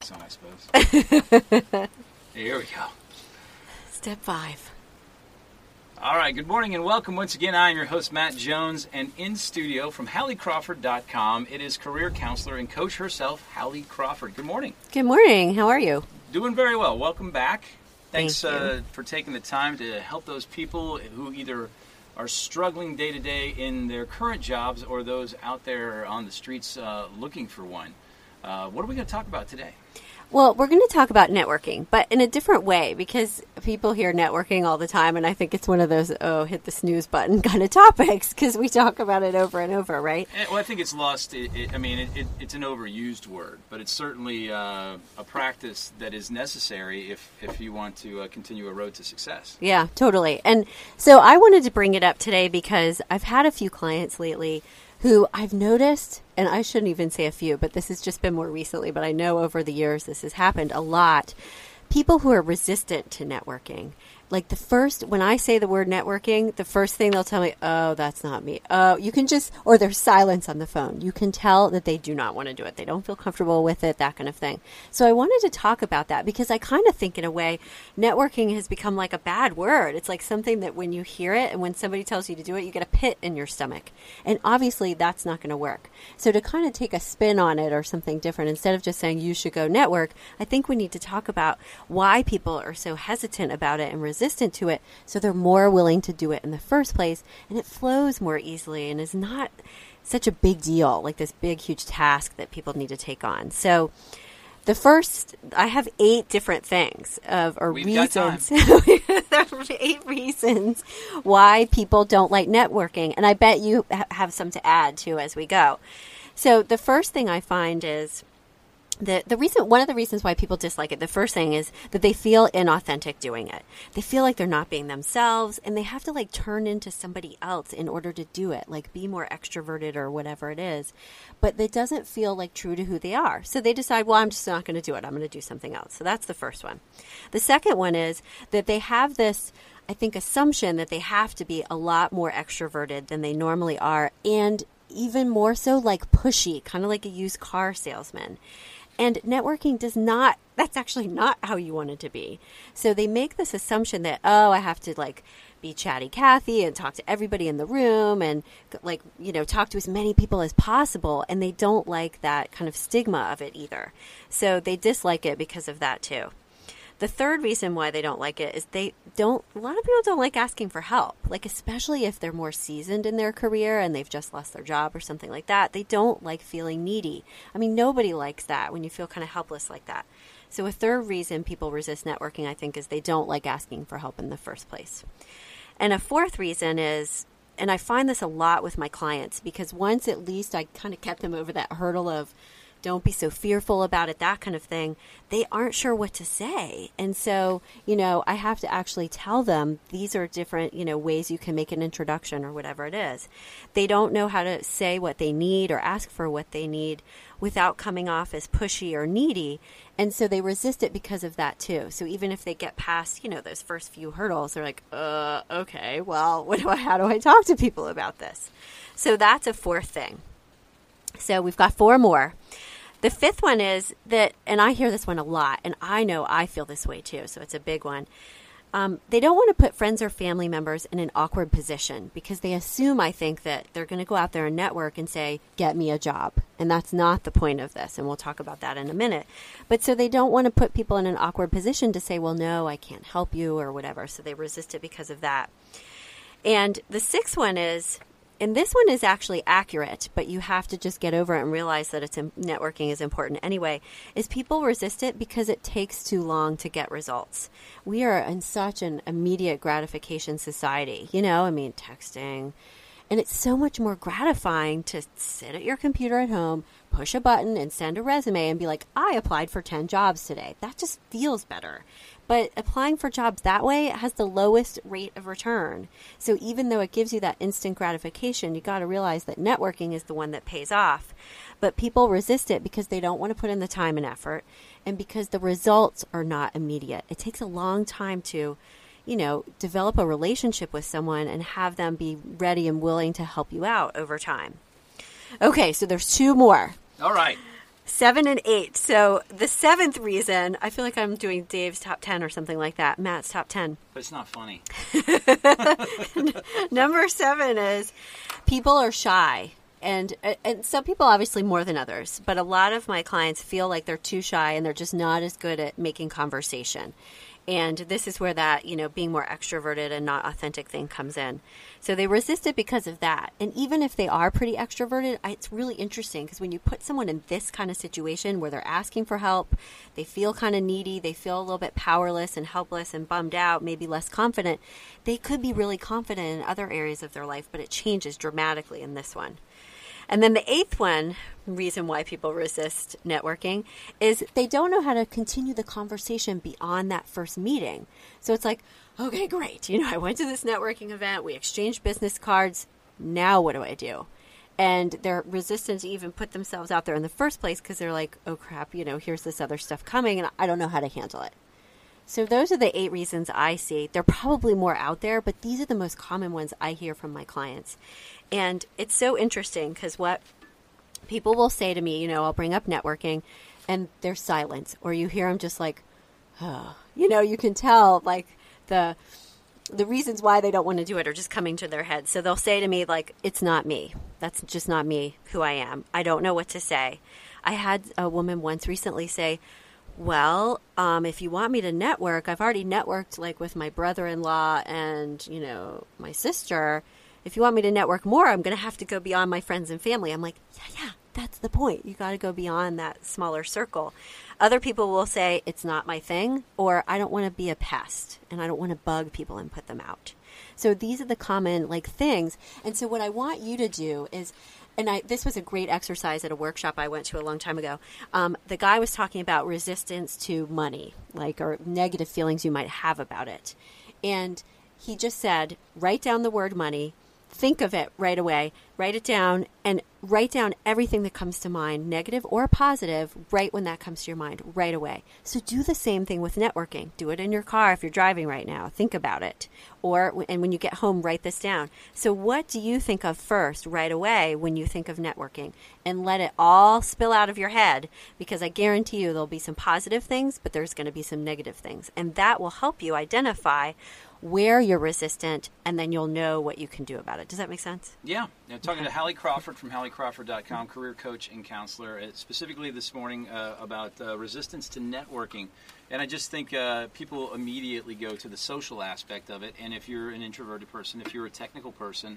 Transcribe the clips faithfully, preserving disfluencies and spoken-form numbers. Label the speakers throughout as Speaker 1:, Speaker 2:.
Speaker 1: On, I suppose. Here we go.
Speaker 2: Step five.
Speaker 1: All right, good morning and welcome once again. I am your host, Matt Jones, and in studio from Hallie Crawford dot com, it is career counselor and coach herself, Hallie Crawford. Good morning.
Speaker 2: Good morning. How are you?
Speaker 1: Doing very well. Welcome back. Thanks
Speaker 2: Thank
Speaker 1: uh, for taking the time to help those people who either are struggling day to day in their current jobs or those out there on the streets uh, looking for one. Uh, what are we going to talk about today?
Speaker 2: Well, we're going to talk about networking, but in a different way, because people hear networking all the time, and I think it's one of those, oh, hit the snooze button kind of topics, because we talk about it over and over, right?
Speaker 1: Well, I think it's lost. It, it, I mean, it, it, it's an overused word, but it's certainly uh, a practice that is necessary if, if you want to uh, continue a road to success.
Speaker 2: Yeah, totally. And so I wanted to bring it up today because I've had a few clients lately who I've noticed, and I shouldn't even say a few, but this has just been more recently, but I know over the years this has happened a lot. People who are resistant to networking. Like the first, when I say the word networking, the first thing they'll tell me, oh, that's not me. Oh, you can just, or there's silence on the phone. You can tell that they do not want to do it. They don't feel comfortable with it, that kind of thing. So I wanted to talk about that because I kind of think in a way, networking has become like a bad word. It's like something that when you hear it and when somebody tells you to do it, you get a pit in your stomach. And obviously that's not going to work. So to kind of take a spin on it or something different, instead of just saying you should go network, I think we need to talk about why people are so hesitant about it and resistant to it, so they're more willing to do it in the first place, and it flows more easily and is not such a big deal, like this big huge task that people need to take on. So the first, I have eight different things of or
Speaker 1: We've
Speaker 2: reasons eight reasons why people don't like networking, and I bet you ha- have some to add too as we go. So the first thing I find is The the reason one of the reasons why people dislike it, the first thing is that they feel inauthentic doing it. They feel like they're not being themselves, and they have to like turn into somebody else in order to do it, like be more extroverted or whatever it is. But it doesn't feel like true to who they are. So they decide, well, I'm just not going to do it. I'm going to do something else. So that's the first one. The second one is that they have this, I think, assumption that they have to be a lot more extroverted than they normally are, and even more so like pushy, kind of like a used car salesman. And networking does not, that's actually not how you want it to be. So they make this assumption that, oh, I have to like be chatty Cathy and talk to everybody in the room and like, you know, talk to as many people as possible. And they don't like that kind of stigma of it either. So they dislike it because of that too. The third reason why they don't like it is they don't, a lot of people don't like asking for help, like especially if they're more seasoned in their career and they've just lost their job or something like that. They don't like feeling needy. I mean, nobody likes that when you feel kind of helpless like that. So a third reason people resist networking, I think, is they don't like asking for help in the first place. And a fourth reason is, and I find this a lot with my clients, because once at least I kind of kept them over that hurdle of, don't be so fearful about it, that kind of thing, they aren't sure what to say. And so, you know, I have to actually tell them these are different, you know, ways you can make an introduction or whatever it is. They don't know how to say what they need or ask for what they need without coming off as pushy or needy. And so they resist it because of that too. So even if they get past, you know, those first few hurdles, they're like, uh, okay, well, what do I, how do I talk to people about this? So that's a fourth thing. So we've got four more. The fifth one is that, and I hear this one a lot, and I know I feel this way too, so it's a big one. Um, they don't want to put friends or family members in an awkward position because they assume, I think, that they're going to go out there and network and say, get me a job. And that's not the point of this, and we'll talk about that in a minute. But so they don't want to put people in an awkward position to say, well, no, I can't help you or whatever. So they resist it because of that. And the sixth one is, and this one is actually accurate, but you have to just get over it and realize that it's networking is important anyway, is people resist it because it takes too long to get results. We are in such an immediate gratification society, you know, I mean, texting. And it's so much more gratifying to sit at your computer at home, push a button and send a resume and be like, I applied for ten jobs today. That just feels better. But applying for jobs that way has the lowest rate of return. So even though it gives you that instant gratification, you got to realize that networking is the one that pays off. But people resist it because they don't want to put in the time and effort, and because the results are not immediate. It takes a long time to, you know, develop a relationship with someone and have them be ready and willing to help you out over time. Okay, so there's two more.
Speaker 1: All right.
Speaker 2: Seven and eight. So the seventh reason, I feel like I'm doing Dave's top ten or something like that. Matt's top ten.
Speaker 1: But it's not funny.
Speaker 2: Number seven is people are shy. And and some people obviously more than others, but a lot of my clients feel like they're too shy and they're just not as good at making conversation. And this is where that, you know, being more extroverted and not authentic thing comes in. So they resist it because of that. And even if they are pretty extroverted, it's really interesting because when you put someone in this kind of situation where they're asking for help, they feel kind of needy, they feel a little bit powerless and helpless and bummed out, maybe less confident, they could be really confident in other areas of their life, but it changes dramatically in this one. And then the eighth one, reason why people resist networking, is they don't know how to continue the conversation beyond that first meeting. So it's like, okay, great. You know, I went to this networking event. We exchanged business cards. Now what do I do? And they're resistant to even put themselves out there in the first place because they're like, oh, crap, you know, here's this other stuff coming, and I don't know how to handle it. So those are the eight reasons I see. There are probably more out there, but these are the most common ones I hear from my clients. And it's so interesting because what people will say to me, you know, I'll bring up networking and there's silence, or you hear them just like, oh, you know, you can tell like the the reasons why they don't want to do it are just coming to their head. So they'll say to me like, it's not me. That's just not me, who I am. I don't know what to say. I had a woman once recently say, well, um, if you want me to network, I've already networked like with my brother-in-law and, you know, my sister. If you want me to network more, I'm going to have to go beyond my friends and family. I'm like, yeah, yeah, that's the point. You got to go beyond that smaller circle. Other people will say it's not my thing, or I don't want to be a pest and I don't want to bug people and put them out. So these are the common like things. And so what I want you to do is, and I, this was a great exercise at a workshop I went to a long time ago. Um, the guy was talking about resistance to money, like, or negative feelings you might have about it. And he just said, write down the word money, think of it right away, write it down, and write down everything that comes to mind, negative or positive, right when that comes to your mind, right away. So do the same thing with networking. Do it in your car if you're driving right now. Think about it. Or, and when you get home, write this down. So what do you think of first right away when you think of networking? And let it all spill out of your head, because I guarantee you there'll be some positive things, but there's going to be some negative things. And that will help you identify where you're resistant, and then you'll know what you can do about it. Does that make sense?
Speaker 1: Yeah. Now, talking to Hallie Crawford from Hallie Crawford dot com, career coach and counselor, uh, specifically this morning uh, about uh, resistance to networking. And I just think uh, people immediately go to the social aspect of it. And if you're an introverted person, if you're a technical person,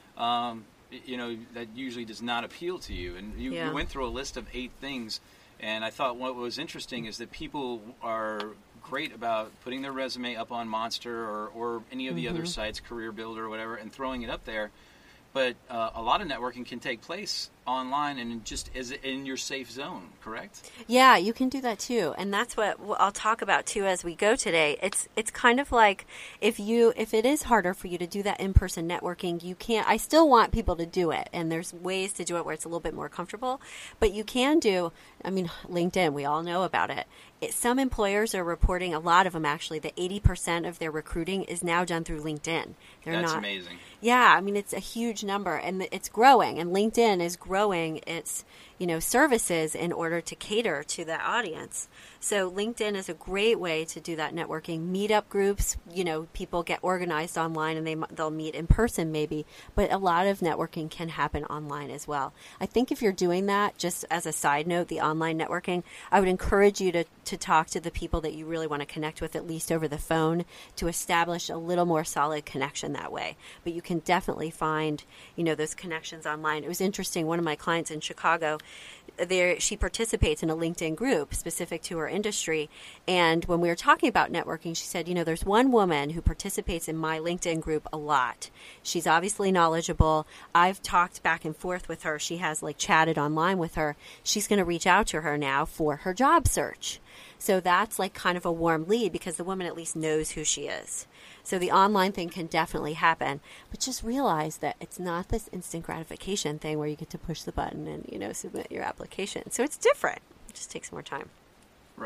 Speaker 1: um, you know, that usually does not appeal to you. And you,
Speaker 2: Yeah.
Speaker 1: you went through a list of eight things. And I thought what was interesting is that people are great about putting their resume up on Monster or, or any of the
Speaker 2: Mm-hmm.
Speaker 1: other sites, Career Builder or whatever, and throwing it up there. But uh, a lot of networking can take place online and just is in your safe zone, correct?
Speaker 2: Yeah, you can do that too, and that's what I'll talk about too as we go today. It's it's kind of like if you if it is harder for you to do that in-person networking, you can't. I still want people to do it, and there's ways to do it where it's a little bit more comfortable. But you can do. I mean, LinkedIn. We all know about it. It some employers are reporting, a lot of them actually, that eighty percent of their recruiting is now done through LinkedIn. They're
Speaker 1: That's
Speaker 2: not,
Speaker 1: amazing.
Speaker 2: Yeah, I mean it's a huge number, and it's growing. And LinkedIn is growing its, you know, services in order to cater to that audience. So LinkedIn is a great way to do that networking. Meetup groups, you know, people get organized online and they they'll meet in person maybe, but a lot of networking can happen online as well. I think if you're doing that, just as a side note, the online networking, I would encourage you to to talk to the people that you really want to connect with, at least over the phone, to establish a little more solid connection that way. But you can definitely find, you know, those connections online. It was interesting. One of my clients in Chicago, there she participates in a LinkedIn group specific to her industry. And when we were talking about networking, she said, you know, there's one woman who participates in my LinkedIn group a lot. She's obviously knowledgeable. I've talked back and forth with her. She has like chatted online with her. She's going to reach out to her now for her job search. So that's like kind of a warm lead because the woman at least knows who she is. So the online thing can definitely happen, but just realize that it's not this instant gratification thing where you get to push the button and, you know, submit your application. So it's different. It just takes more time.
Speaker 1: Right.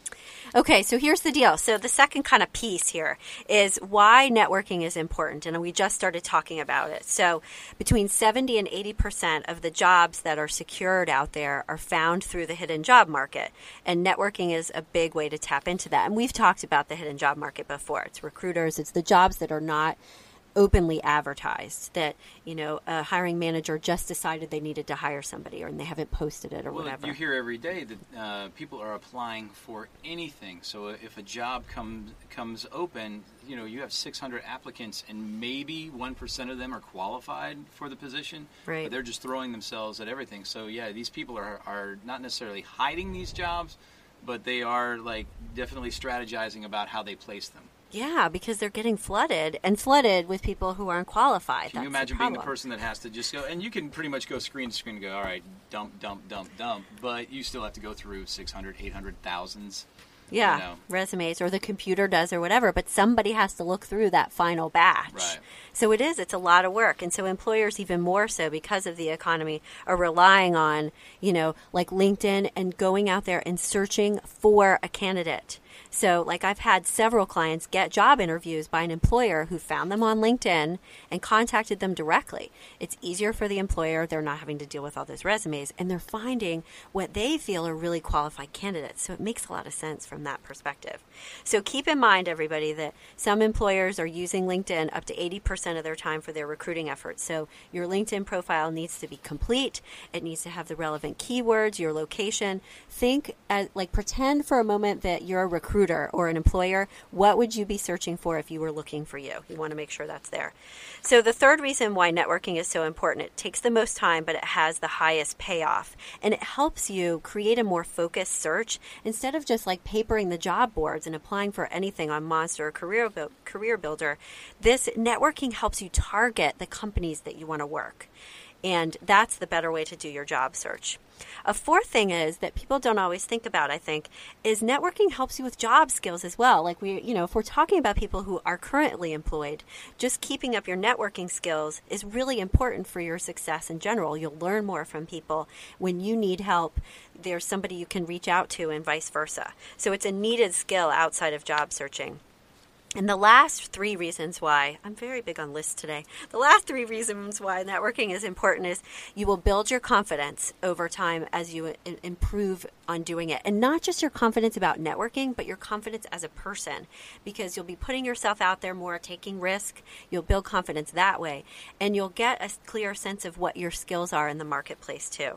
Speaker 2: Okay, so here's the deal. So the second kind of piece here is why networking is important, and we just started talking about it. So between seventy and eighty percent of the jobs that are secured out there are found through the hidden job market, and networking is a big way to tap into that. And we've talked about the hidden job market before. It's recruiters. It's the jobs that are not openly advertised, that, you know, a hiring manager just decided they needed to hire somebody, or and they haven't posted it or
Speaker 1: well,
Speaker 2: whatever.
Speaker 1: You hear every day that uh, people are applying for anything. So if a job comes comes open, you know, you have six hundred applicants, and maybe one percent of them are qualified for the position.
Speaker 2: Right.
Speaker 1: But they're just throwing themselves at everything. So yeah, these people are are not necessarily hiding these jobs, but they are like definitely strategizing about how they place them.
Speaker 2: Yeah, because they're getting flooded and flooded with people who aren't qualified.
Speaker 1: Can you
Speaker 2: That's
Speaker 1: imagine
Speaker 2: the
Speaker 1: being the
Speaker 2: problem.
Speaker 1: person that has to just go, and you can pretty much go screen to screen and go, all right, dump, dump, dump, dump, but you still have to go through six hundred, eight hundred, thousands.
Speaker 2: Yeah,
Speaker 1: you know.
Speaker 2: resumes, or the computer does or whatever, but somebody has to look through that final batch.
Speaker 1: Right.
Speaker 2: So it is, it's a lot of work. And so employers, even more so because of the economy, are relying on, you know, like LinkedIn and going out there and searching for a candidate. So, like, I've had several clients get job interviews by an employer who found them on LinkedIn and contacted them directly. It's easier for the employer. They're not having to deal with all those resumes, and they're finding what they feel are really qualified candidates. So it makes a lot of sense from that perspective. So keep in mind, everybody, that some employers are using LinkedIn up to eighty percent of their time for their recruiting efforts. So your LinkedIn profile needs to be complete. It needs to have the relevant keywords, your location. Think, as, like, pretend for a moment that you're a recruiter or an employer. What would you be searching for if you were looking for you? You want to make sure that's there. So the third reason why networking is so important, it takes the most time, but it has the highest payoff. And it helps you create a more focused search instead of just like papering the job boards and applying for anything on Monster or Career, Bu- Career Builder. This networking helps you target the companies that you want to work. And that's the better way to do your job search. A fourth thing is that people don't always think about, I think, is networking helps you with job skills as well. Like we, you know, if we're talking about people who are currently employed, just keeping up your networking skills is really important for your success in general. You'll learn more from people. When you need help, there's somebody you can reach out to and vice versa. So it's a needed skill outside of job searching. And the last three reasons why, I'm very big on lists today, the last three reasons why networking is important is you will build your confidence over time as you i- improve on doing it. And not just your confidence about networking, but your confidence as a person, because you'll be putting yourself out there more, taking risk. You'll build confidence that way, and you'll get a clear sense of what your skills are in the marketplace too.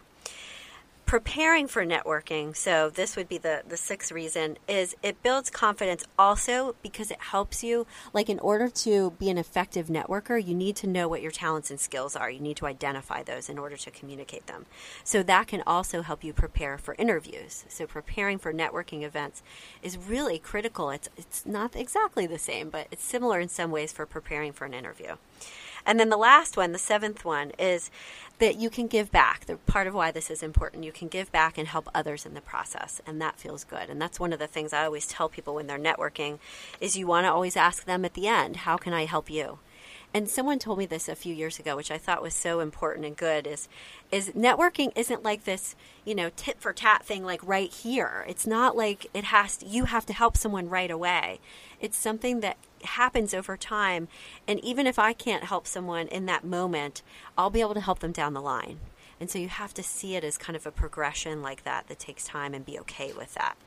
Speaker 2: Preparing for networking, so this would be the, the sixth reason, is it builds confidence also because it helps you, like in order to be an effective networker, you need to know what your talents and skills are. You need to identify those in order to communicate them. So that can also help you prepare for interviews. So preparing for networking events is really critical. It's, it's not exactly the same, but it's similar in some ways for preparing for an interview. And then the last one, the seventh one, is that you can give back. The part of why this is important, you can give back and help others in the process, and that feels good. And that's one of the things I always tell people when they're networking is you want to always ask them at the end, how can I help you? And someone told me this a few years ago, which I thought was so important and good, is is networking isn't like this, you know, tit for tat thing like right here. It's not like it has to, you have to help someone right away. It's something that happens over time. And even if I can't help someone in that moment, I'll be able to help them down the line. And so you have to see it as kind of a progression like that that takes time and be okay with that.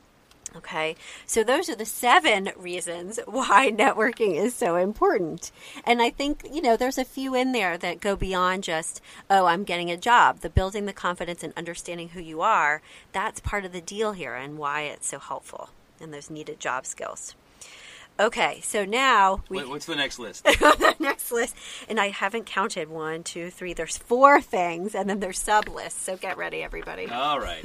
Speaker 2: Okay, so those are the seven reasons why networking is so important. And I think, you know, there's a few in there that go beyond just, oh, I'm getting a job. The building the confidence and understanding who you are, that's part of the deal here and why it's so helpful and those needed job skills. Okay, so now we...
Speaker 1: Wait, what's the next list?
Speaker 2: the next list, and I haven't counted one, two, three. There's four things, and then there's sub-lists, so get ready, everybody.
Speaker 1: All right.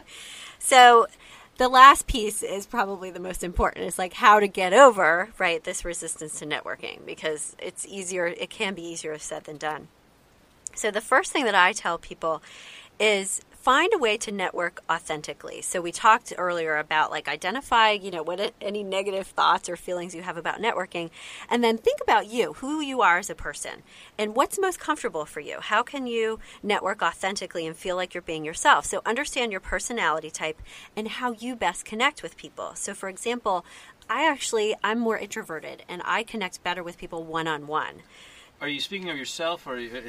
Speaker 2: So... the last piece is probably the most important. It's like how to get over, right, this resistance to networking, because it's easier, it can be easier said than done. So the first thing that I tell people is find a way to network authentically. So we talked earlier about like identify, you know, what any negative thoughts or feelings you have about networking, and then think about you, who you are as a person, and what's most comfortable for you. How can you network authentically and feel like you're being yourself? So understand your personality type and how you best connect with people. So for example, I actually, I'm more introverted and I connect better with people one-on-one.
Speaker 1: Are you speaking of yourself, or? You...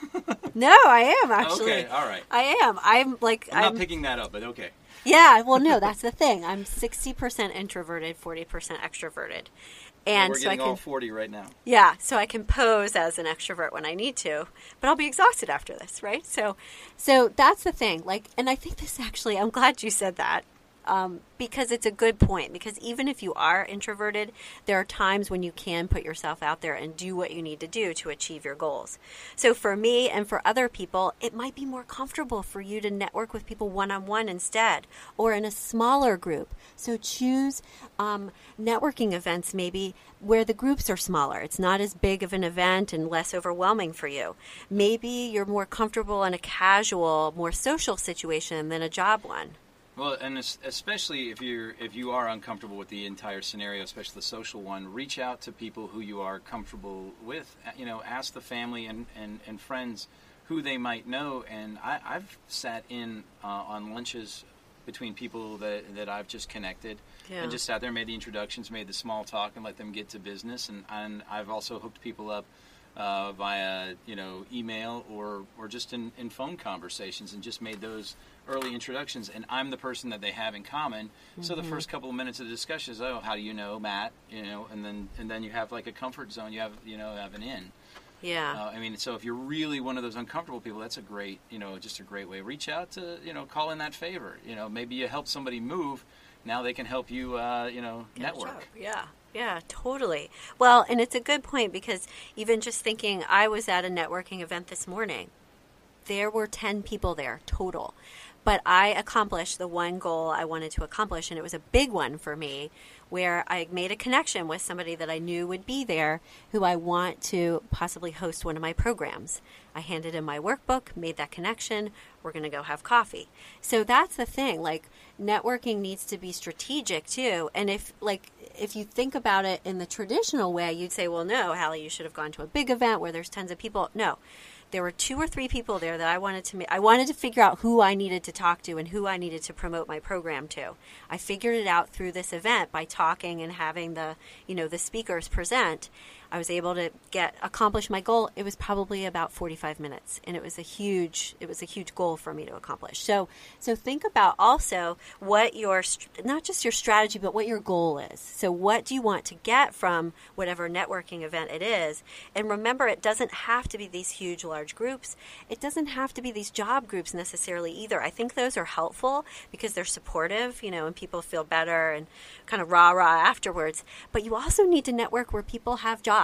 Speaker 2: No, I am actually.
Speaker 1: Okay, all right.
Speaker 2: I am. I'm like.
Speaker 1: I'm not
Speaker 2: I'm,
Speaker 1: picking that up, but okay.
Speaker 2: Yeah, well, no, that's the thing. I'm sixty percent introverted, forty percent extroverted, and
Speaker 1: well, we're
Speaker 2: so
Speaker 1: getting
Speaker 2: I can.
Speaker 1: all forty right now.
Speaker 2: Yeah, so I can pose as an extrovert when I need to, but I'll be exhausted after this, right? So, so that's the thing. Like, and I think this actually. I'm glad you said that. Um, because it's a good point. Because even if you are introverted, there are times when you can put yourself out there and do what you need to do to achieve your goals. So for me and for other people, it might be more comfortable for you to network with people one-on-one instead, or in a smaller group. So choose um, networking events maybe where the groups are smaller. It's not as big of an event and less overwhelming for you. Maybe you're more comfortable in a casual, more social situation than a job one.
Speaker 1: Well, and especially if you're if you are uncomfortable with the entire scenario, especially the social one, reach out to people who you are comfortable with. You know, ask the family and, and, and friends who they might know. And I, I've sat in uh, on lunches between people that that I've just connected, yeah. and just sat there, made the introductions, made the small talk, and let them get to business. And, and I've also hooked people up uh, via you know email or or just in, in phone conversations, and just made those early introductions, and I'm the person that they have in common. Mm-hmm. So the first couple of minutes of the discussion is, oh, how do you know Matt? You know, and then and then you have like a comfort zone. You have you know have an in.
Speaker 2: Yeah.
Speaker 1: Uh, I mean, so if you're really one of those uncomfortable people, that's a great you know just a great way. Reach out to you know call in that favor. You know, maybe you help somebody move. Now they can help you uh, you know
Speaker 2: Get
Speaker 1: network.
Speaker 2: Yeah. Yeah, totally. Well, and it's a good point because even just thinking, I was at a networking event this morning. There were ten people there total. But I accomplished the one goal I wanted to accomplish, and it was a big one for me, where I made a connection with somebody that I knew would be there, who I want to possibly host one of my programs. I handed in my workbook, made that connection. We're going to go have coffee. So that's the thing. Like, networking needs to be strategic too. And if, like, if you think about it in the traditional way, you'd say, well, no, Hallie, you should have gone to a big event where there's tons of people. No. There were two or three people there that I wanted to make. I wanted to figure out who I needed to talk to and who I needed to promote my program to. I figured it out through this event by talking and having the, you know, the speakers present. I was able to get accomplish my goal. It was probably about forty-five minutes, and it was a huge it was a huge goal for me to accomplish. So so think about also what your not just your strategy, but what your goal is. So what do you want to get from whatever networking event it is? And remember, it doesn't have to be these huge large groups. It doesn't have to be these job groups necessarily either. I think those are helpful because they're supportive, you know, and people feel better and kind of rah-rah afterwards. But you also need to network where people have jobs.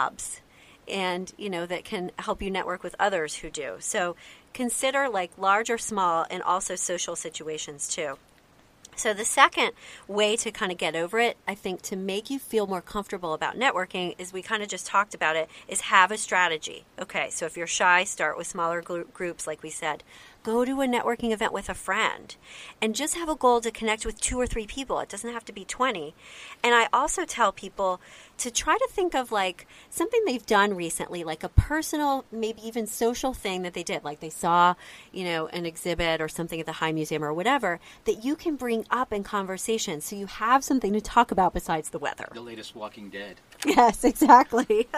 Speaker 2: And, you know, that can help you network with others who do. So consider like large or small and also social situations too. So the second way to kind of get over it, I think, to make you feel more comfortable about networking is we kind of just talked about it, is have a strategy. Okay, so if you're shy, start with smaller group groups like we said. Go to a networking event with a friend and just have a goal to connect with two or three people. It doesn't have to be twenty. And I also tell people to try to think of like something they've done recently, like a personal, maybe even social thing that they did. Like they saw, you know, an exhibit or something at the High Museum or whatever that you can bring up in conversation. So you have something to talk about besides the weather.
Speaker 1: The latest Walking Dead.
Speaker 2: Yes, exactly.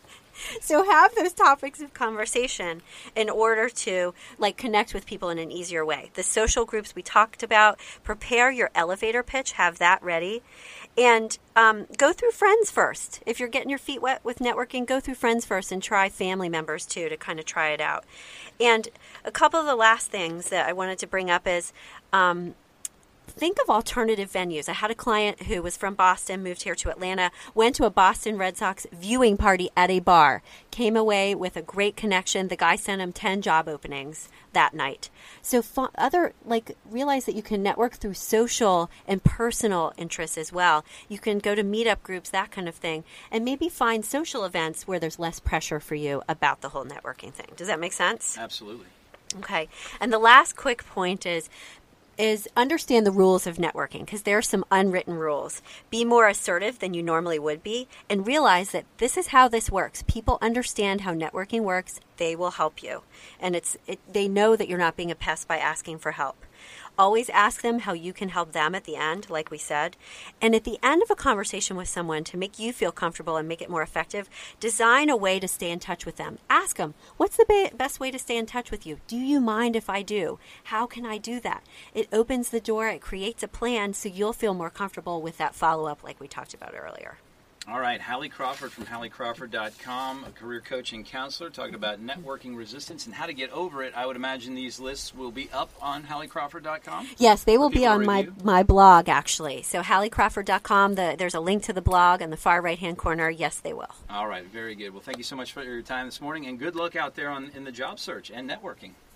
Speaker 2: So have those topics of conversation in order to like connect with people in an easier way. The social groups we talked about, prepare your elevator pitch, have that ready. And um, go through friends first. If you're getting your feet wet with networking, go through friends first and try family members too to kind of try it out. And a couple of the last things that I wanted to bring up is um, think of alternative venues. I had a client who was from Boston, moved here to Atlanta, went to a Boston Red Sox viewing party at a bar, came away with a great connection. The guy sent him ten job openings that night. So other, like, realize that you can network through social and personal interests as well. You can go to meetup groups, that kind of thing, and maybe find social events where there's less pressure for you about the whole networking thing. Does that make sense?
Speaker 1: Absolutely.
Speaker 2: Okay. And the last quick point is is understand the rules of networking, because there are some unwritten rules. Be more assertive than you normally would be, and realize that this is how this works. People understand how networking works. They will help you. And it's it, they know that you're not being a pest by asking for help. Always ask them how you can help them at the end, like we said. And at the end of a conversation with someone, to make you feel comfortable and make it more effective, design a way to stay in touch with them. Ask them, what's the be- best way to stay in touch with you? Do you mind if I do? How can I do that? It opens the door. It creates a plan so you'll feel more comfortable with that follow-up like we talked about earlier.
Speaker 1: All right, Hallie Crawford from Hallie Crawford dot com, a career coach and counselor, talking about networking resistance and how to get over it. I would imagine these lists will be up on Hallie Crawford dot com?
Speaker 2: Yes, they will be on my, my blog, actually. So Hallie Crawford dot com, the, there's a link to the blog in the far right-hand corner. Yes, they will.
Speaker 1: All right, very good. Well, thank you so much for your time this morning, and good luck out there on in the job search and networking.